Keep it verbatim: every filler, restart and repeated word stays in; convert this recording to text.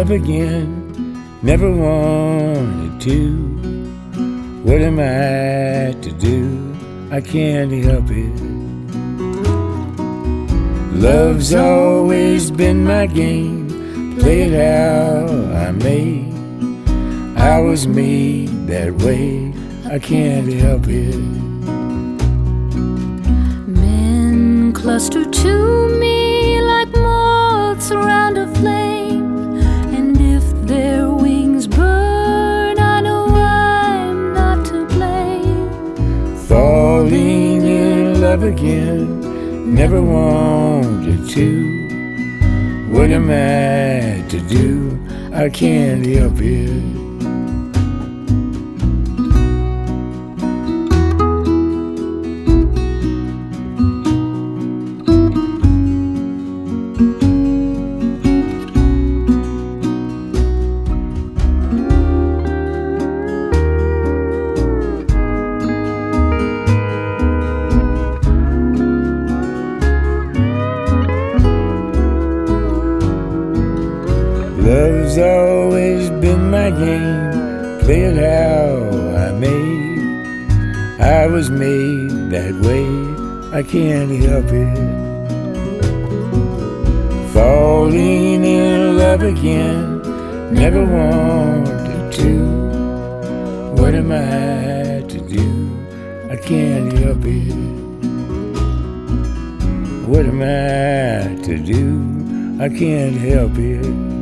love again, never wanted to. What am I to do? I can't help it. Love's always been my game, play it how I may. I was made that way, I can't help it. Men cluster to me like moths around a flame, and if their wings burn, I know I'm not to blame. Falling in love again, never wanted to. What am I to do? I can't help it. Love's always been my game, play it how I may. I was made that way, I can't help it. Falling in love again, never wanted to. What am I to do? I can't help it. What am I to do? I can't help it.